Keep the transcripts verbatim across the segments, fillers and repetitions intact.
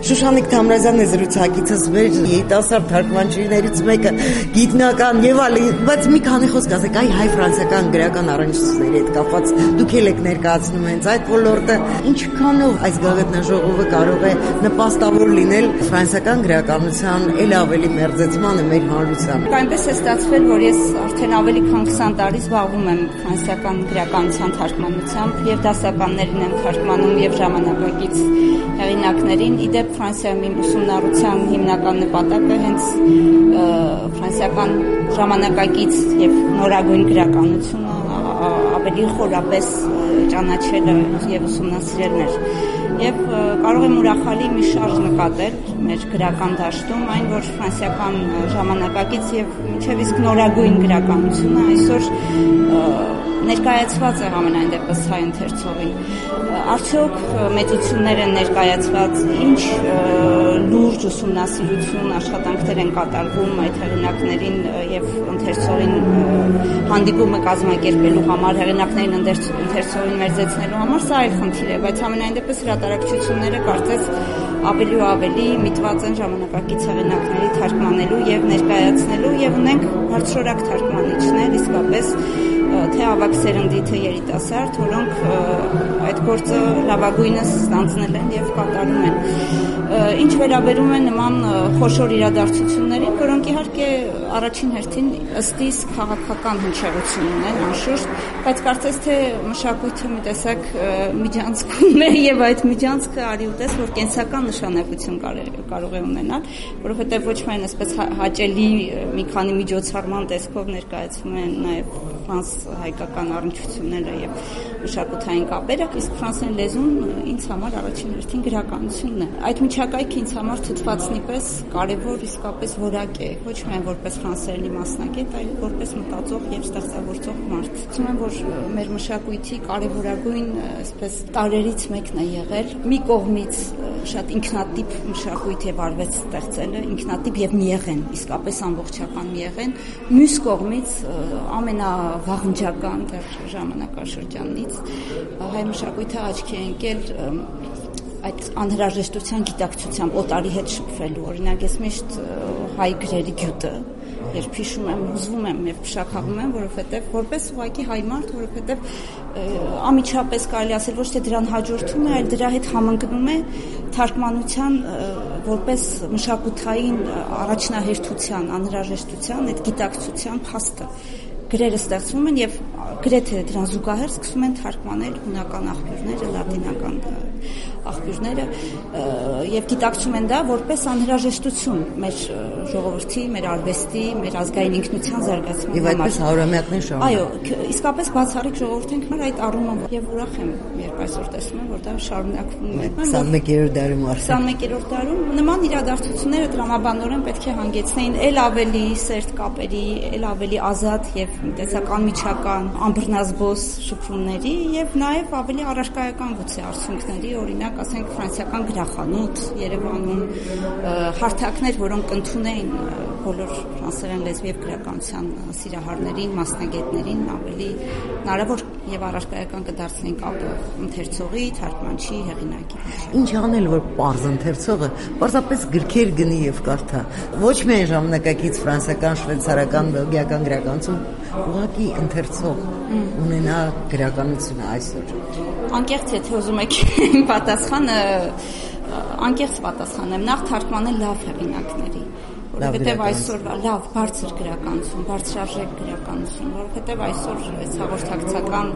Շուշանիկ Թամրազյանը զրուցակիցս մեր երիտասարդ թարգմանչիներից մեկը գիտնական եւ այլ, բայց մի քանի խոսք ասեք, այ հայ-ֆրանսիական գրական առնչությունների հետ կապված դուք եք ներկայացնում հենց այդ ոլորտը, ինչքանով այս գաղտնաժողովը կարող է նպաստավոր լինել ֆրանսիական գրականության ել ավելի մերձեցմանը մեր հանրությանը։ Այնպես է ստացվել, որ ես արդեն ավելի քան քսան տարի զբաղվում եմ ֆրանսիական գրականության թարգմանությամբ եւ դասականներին եմ թարգմանում եւ ժամանակակից հեղինակներին։ Իդեպ Ֆրանսիայում իմ ուսումնառության հիմնական նպատակը հենց ֆրանսիական ժամանակակից եւ նորագույն գրականությունը ավելի խորապես ճանաչելը եւ ուսումնասիրելն էր։ Եվ կարող եմ ուրախալի մի շարժ նկատել մեր գրական դաշտում, այն որ ֆրանսիական ժամանակակից եւ մինչեւ իսկ նորագույն գրականությունը այսօր ներկայացված է ամենայն դեպս հայ ընթերցողին։ Արդյոք մեծություններ են ներկայացված, ինչ լուրջ ուսումնասիրություն, աշխատանքներ են կատարվում այդ հեղինակներին եւ ընթերցողին հանդիպումը կազմակերպելու համար, հեղինակներին ընթերցողին մերձեցնելու համար, սա այլ խնդիր է, բայց ամենայն դեպս հրատարակչությունները կարծես ավելի ու ավելի միտված են ժամանակակից հեղինակների թարգմանելու եւ ներկայացնելու եւ ունենք բարձրորակ թարգմանիչներ, իսկապես թե ավագ սերնդի, թե երիտասարդ, որոնք այդ գործը լավագույնս ստանձնել են եւ կատարում են։ Ինչ վերաբերում է նման խոշոր իրադարձություններին, որոնք իհարկե առաջին հերթին ըստ իս քաղաքական հնչեղություն ունեն, անշուշտ, բայց կարծես թե մշակույթը մի տեսակ միջանցքում է եւ այդ միջանցքը արի ուտես, որ կենսական նշանակություն կարող է ունենալ, որովհետեւ ոչ միայն այսպես հաճելի մի քանի միջոցառման տեսքով ներկայացվում են նաեւ ֆրանս-հայկական առնչությունները եւ մշակութային կապերը, իսկ ֆրանսերեն լեզուն ինձ համար առաջին հերթին գրականությունն է։ Այդ միջակայքը ինձ համար թթվածնի պես կարևոր իսկապես որակ է, ոչ միայն որպես ֆրանսերենի մասնագետ, այլ որպես մտածող եւ ստեղծագործող մարդ։ Ասում եմ, որ մեր մշակույթի կարևորագույն այսպես տարերից մեկն է եղել մի կողմից շատ ինքնատիպ մշակույթ եւ արվեց ստեղծելը, ինքնատիպ եւ միեղեն, իսկապես ամբողջական միեղեն, մյուս կողմից ամենավաղնջական դեռ ժամանակաշրջանից հայ մշակույթը աչքի է ընկել այդ անհրաժեշտության գիտակցությամբ օտարի հետ շփվելու։ Օրինակ ես միշտ հայ գրերի գյուտը երբ հիշում եմ, հուզվում եմ եւ փշակաղում եմ, որովհետեւ որպես ուղղակի հայ մարդ, որովհետեւ ամիջապես կարելի ասել ոչ թե դրան հաջորդում է, այլ դրա հետ համընկնում է թարգմանության որպես մշակութային առաջնահերթության, անհրաժեշտության, այդ գիտակցության փաստը։ Գրերը ստեղծվում են եւ գրեթե դրան զուգահեռ սկսում են թարգմանել հունական աղբյուրները, լատինական աղբյուրները եւ գիտակցում են դա որպես անհրաժեշտություն մեր ժողովրդի, մեր արվեստի, մեր ազգային ինքնության զարգացման համար։ Եվ այդպես հարյուրամյակներ շարունակ։ Այո, իսկապես բացառիկ ժողովուրդ ենք մեր այդ առումով եւ ուրախ եմ, երբ այսօր տեսնում եմ, որ դա շարունակվում է։ քսանմեկերորդ դարում արդեն։ քսանմեկերորդ դարում նման իրադարձությունները տրամաբանորեն պետք է հանգեցնեին ել ավելի սերտ կապերի, ել ավելի ազատ եւ տեսակ անմիջական, անբռնազբոս շփումների եւ նաեւ ավելի առարկայական գուցե արդյունքների, օրինակ, ասենք ֆրանսիական գրախանութ Երևանում, հարթակներ, որոնք ընդունեին բոլոր ֆրանսերեն լեզվի եւ գրականության սիրահարներին, մասնագետներին ավելի հնարավոր եւ առարկայական կդարձնեն կապը ընթերցողի, թարգմանչի, հեղինակի միջեւ։ Ինչ անել, որ պարզ ընթերցողը պարզապես գրքեր գնի եւ կարդա։ Ոչ միայն ժամանակակից ֆրանսիական, շվեյցարական, բելգիական գրականություն, ուղղակի ընթերցող ունենա գրականությունը այսօր։ Անկեղծ եթե ուզում եք իմ պատասխանը, անկեղծ պատասխան եմ, նախ թարգմանել լավ հեղինակների, որովհետև այսօր լավ բարձր գրականություն, բարձրարժեք գրականություն, որովհետև այսօր այս հաղորդակցական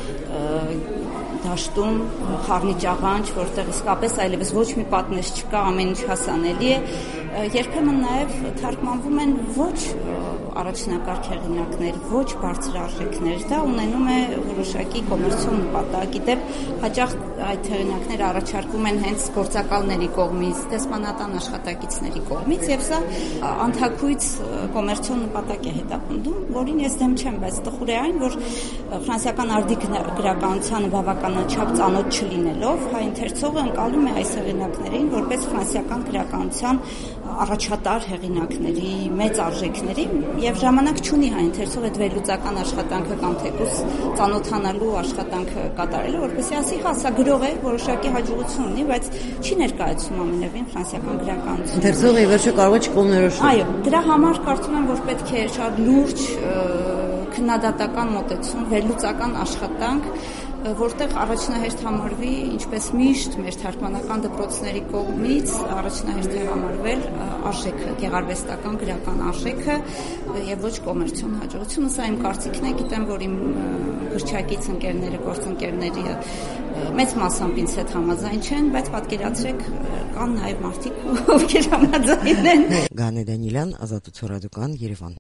դաշտում խառնիճ աղանջ, որտեղ իսկապես այլևս ոչ մի պատնեշ չկա, ամեն ինչ հասանելի է, երբեմն նաև թարգմանվում են ոչ առաջնակարգ հեղինակներ, ոչ բարձր արժեքներ, դա ունենում է որոշակի կոմերցիոն նպատակ, իդեպ հաճախ այդ հեղինակները առաջարկվում են հենց գործակալների կողմից, դեսպանատան աշխատակիցների կողմից եւ սա անթաքույց կոմերցիոն նպատակ է հետապնդում, որին ես դեմ չեմ, բայց տխուր է այն, որ ֆրանսիական արդի գրականությանը բավականաչափ ծանոթ չլինելով, հայ ընթերցողը ընկալում է այս հեղինակներին որպես ֆրանսիական գրականության առաջատար հեղինակների մեծ արժեքների եւ ժամանակ չունի հայ ընթերցողը այդ վերլուծական աշխատանքը կամ թեկուզ ծանոթանալու աշխատանքը կատարելու, որպեսզի ասի, հա, սա գրող է, որոշակի հաջողություն ունի, բայց չի ներկայացնում ամենևին ֆրանսիական գրականություն։ Ընթերցողը ի վերջո կարող է չկողմնորոշել։ Այո, դրա համար կարծում եմ, որ պետք է շատ լուրջ քննադատական մոտեցում, վերլուծական աշխատանք, որտեղ առաջնահերթ համարվի, ինչպես միշտ մեր թարգմանական դպրոցների կողմից առաջնահերթ է համարվել արժեքը, գեղարվեստական գրական արժեքը եւ ոչ կոմերցիոն հաջողությունը։ Սա իմ կարծիքն է, գիտեմ, որ իմ գրչակից ընկերները, գործընկերների մեծ մասամբ ինձ հետ համաձայն չեն, բայց պատկերացրեք, կան նաեւ մարդիկ, ովքեր համաձայն են։ Գանե Դանիելյան, Ազատություն ռադիոկան, Երևան։